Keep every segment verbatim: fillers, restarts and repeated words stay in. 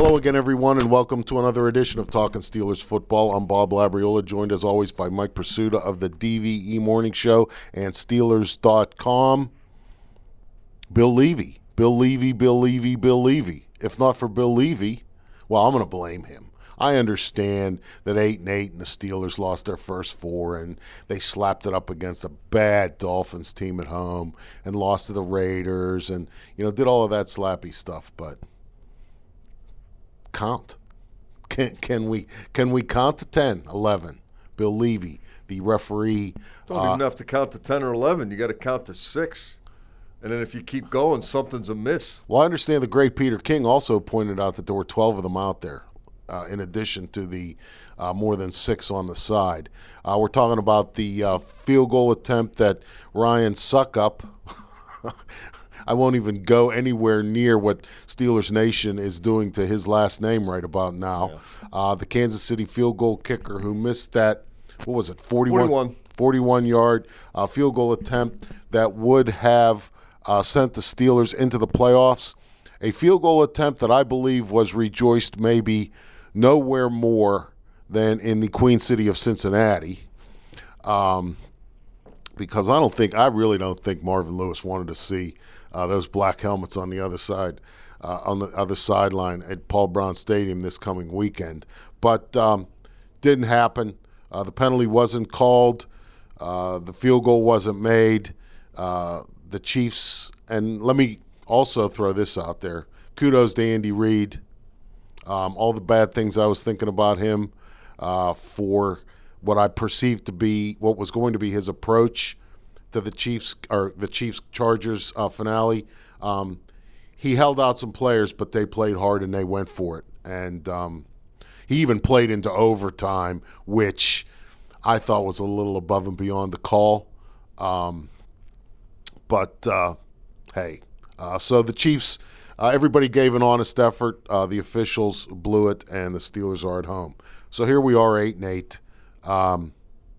Hello again, everyone, and welcome to another edition of Talking Steelers Football. I'm Bob Labriola, joined as always by Mike Pursuta of the D V E Morning Show and Steelers dot com. Bill Levy. Bill Levy, Bill Levy, Bill Levy. If not for Bill Levy, well, I'm going to blame him. I understand that eight and eight and the Steelers lost their first four and they slapped it up against a bad Dolphins team at home and lost to the Raiders and, you know, did all of that slappy stuff, but count. Can can we can we count to ten, eleven? Bill Levy, the referee. Don't uh, even have to count to ten or eleven. You got to count to six. And then if you keep going, something's amiss. Well, I understand the great Peter King also pointed out that there were twelve of them out there, uh, in addition to the uh, more than six on the side. Uh, we're talking about the uh, field goal attempt that Ryan Suckup I won't even go anywhere near what Steelers Nation is doing to his last name right about now. Yeah. Uh, the Kansas City field goal kicker who missed that, what was it, forty-one, forty-one-yard uh, field goal attempt that would have uh, sent the Steelers into the playoffs. A field goal attempt that I believe was rejoiced maybe nowhere more than in the Queen City of Cincinnati. Um, because I don't think, I really don't think Marvin Lewis wanted to see Uh, those black helmets on the other side, uh, on the other sideline at Paul Brown Stadium this coming weekend. But um, didn't happen. Uh, the penalty wasn't called. Uh, the field goal wasn't made. Uh, the Chiefs, and let me also throw this out there. Kudos to Andy Reid. Um, all the bad things I was thinking about him uh, for what I perceived to be, what was going to be his approach to the Chiefs or the Chiefs Chargers uh, finale. Um, he held out some players, but they played hard and they went for it. And um, he even played into overtime, which I thought was a little above and beyond the call. Um, but uh, hey, uh, so the Chiefs, uh, everybody gave an honest effort. Uh, the officials blew it, and the Steelers are at home. So here we are, eight and eight. Um,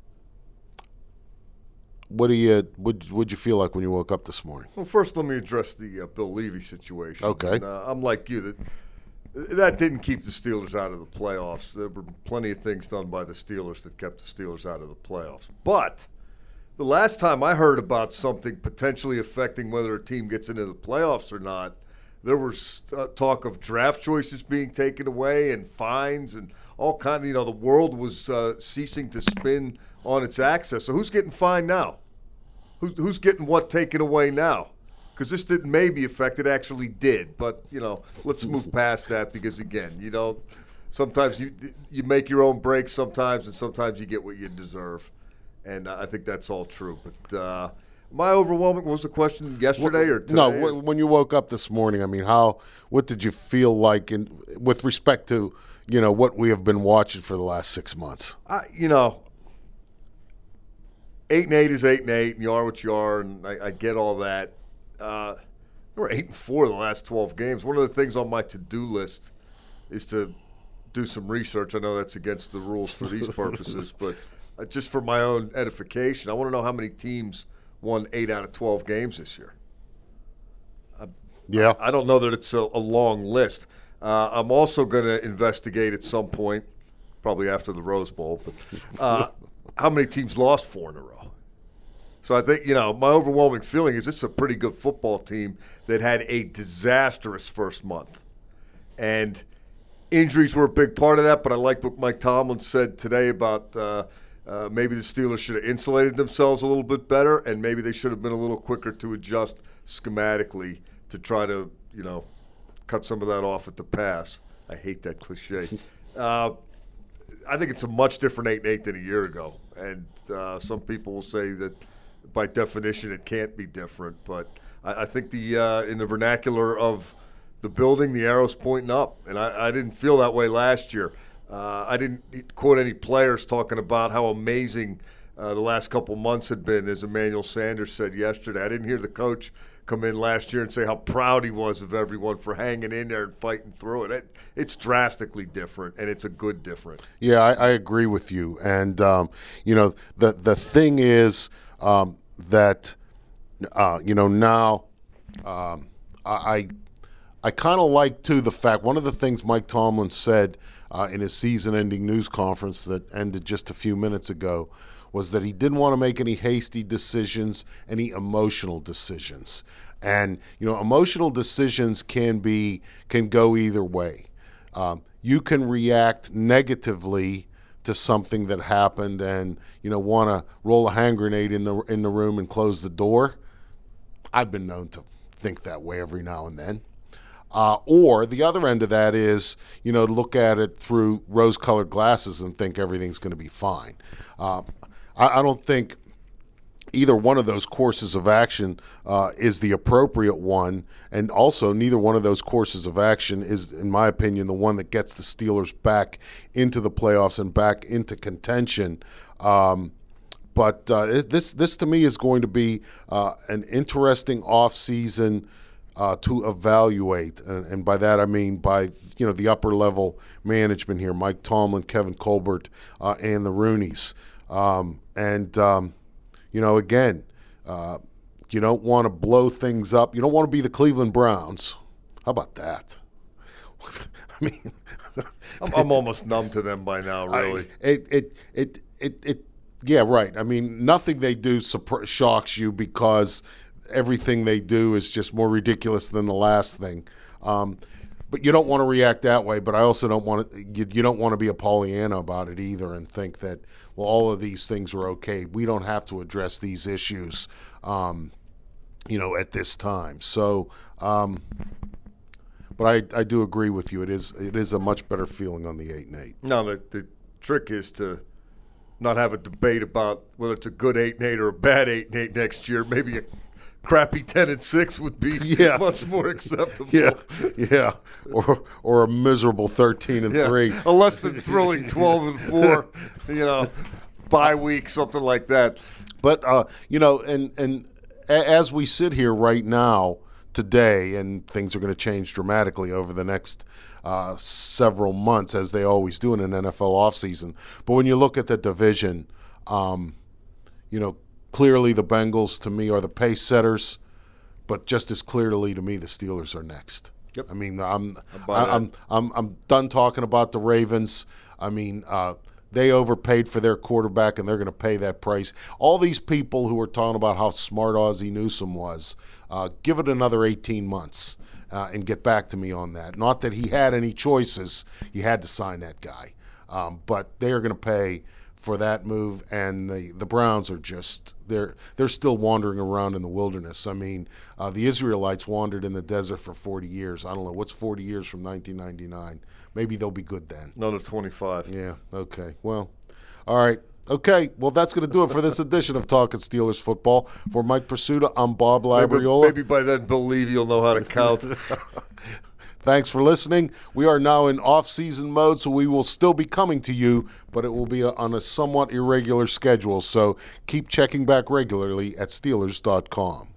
What do you would would you feel like when you woke up this morning? Well, first let me address the uh, Bill Levy situation. Okay. And, uh, I'm like you that that didn't keep the Steelers out of the playoffs. There were plenty of things done by the Steelers that kept the Steelers out of the playoffs. But the last time I heard about something potentially affecting whether a team gets into the playoffs or not, there was uh, talk of draft choices being taken away and fines and all kind of, you know, the world was uh, ceasing to spin on its axis. So who's getting fined now? Who's, who's getting what taken away now? Because this didn't maybe affect, it actually did. But, you know, let's move past that because, again, you know, sometimes you you make your own breaks sometimes, and sometimes you get what you deserve. And I think that's all true. But uh, my overwhelming, what was the question, yesterday or today? No, or? When you woke up this morning, I mean, how, what did you feel like in with respect to, you know, what we have been watching for the last six months? I, you know, Eight and eight is eight and eight, and you are what you are, and I, I get all that. Uh, we're eight and four the last twelve games. One of the things on my to-do list is to do some research. I know that's against the rules for these purposes, but uh, just for my own edification, I want to know how many teams won eight out of twelve games this year. I, yeah, I, I don't know that it's a, a long list. Uh, I'm also going to investigate at some point, probably after the Rose Bowl, but. Uh, how many teams lost four in a row? So I think, you know, my overwhelming feeling is this is a pretty good football team that had a disastrous first month. And injuries were a big part of that, but I liked what Mike Tomlin said today about uh, uh, maybe the Steelers should have insulated themselves a little bit better, and maybe they should have been a little quicker to adjust schematically to try to, you know, cut some of that off at the pass. I hate that cliche. Uh, I think it's a much different eight and eight than a year ago. And uh, some people will say that by definition it can't be different. But I, I think the uh, in the vernacular of the building, the arrow's pointing up. And I, I didn't feel that way last year. Uh, I didn't quote any players talking about how amazing uh, the last couple months had been, as Emmanuel Sanders said yesterday. I didn't hear the coach come in last year and say how proud he was of everyone for hanging in there and fighting through it. it it's drastically different, and it's a good different. Yeah, I, I agree with you. And, um, you know, the, the thing is um, that, uh, you know, now um, I I kind of like, too, the fact, one of the things Mike Tomlin said uh, in his season-ending news conference that ended just a few minutes ago was that he didn't want to make any hasty decisions, any emotional decisions. And, you know, emotional decisions can be, can go either way. Um, you can react negatively to something that happened and, you know, want to roll a hand grenade in the in the room and close the door. I've been known to think that way every now and then. Uh, or the other end of that is, you know, look at it through rose-colored glasses and think everything's going to be fine. Uh, I, I don't think either one of those courses of action uh, is the appropriate one, and also neither one of those courses of action is, in my opinion, the one that gets the Steelers back into the playoffs and back into contention. Um, but uh, this, this to me is going to be uh, an interesting offseason uh, to evaluate, and, and by that I mean by you know the upper level management here, Mike Tomlin, Kevin Colbert, uh, and the Rooneys, um, and. Um, You know, again, uh, you don't want to blow things up. You don't want to be the Cleveland Browns. How about that? I mean, I'm, I'm almost numb to them by now, really. I, it, it, it, it, it, yeah, right. I mean, nothing they do surpri- shocks you because everything they do is just more ridiculous than the last thing. Um, But you don't want to react that way. But I also don't want to. You, you don't want to be a Pollyanna about it either, and think that well, all of these things are okay. We don't have to address these issues, um, you know, at this time. So, um, but I, I do agree with you. It is it is a much better feeling on the eight and eight. No, the, the trick is to not have a debate about whether it's a good eight and eight or a bad eight and eight next year. Maybe a crappy ten and six would be yeah. much more acceptable. Yeah, yeah, or or a miserable thirteen and yeah. three. A less than thrilling twelve and four. You know, bye week, something like that. But uh, you know, and and a- as we sit here right now today, and things are going to change dramatically over the next uh, several months, as they always do in an N F L offseason. But when you look at the division, um, you know. Clearly, the Bengals, to me, are the pace setters, but just as clearly to me, the Steelers are next. Yep. I mean, I'm I'm, I'm I'm I'm done talking about the Ravens. I mean, uh, they overpaid for their quarterback, and they're going to pay that price. All these people who are talking about how smart Ozzie Newsome was, uh, give it another eighteen months uh, and get back to me on that. Not that he had any choices; he had to sign that guy, um, but they are going to pay for that move, and the, the Browns are just they're they're still wandering around in the wilderness. I mean, uh, the Israelites wandered in the desert for forty years. I don't know what's forty years from nineteen ninety-nine. Maybe they'll be good then. Another twenty-five. Yeah. Okay. Well. All right. Okay. Well, that's going to do it for this edition of Talking Steelers Football. For Mike Pursuta, I'm Bob Labriola. Maybe, maybe by then, Bill Levy will know how to count. Thanks for listening. We are now in off-season mode, so we will still be coming to you, but it will be a, on a somewhat irregular schedule. So keep checking back regularly at Steelers dot com.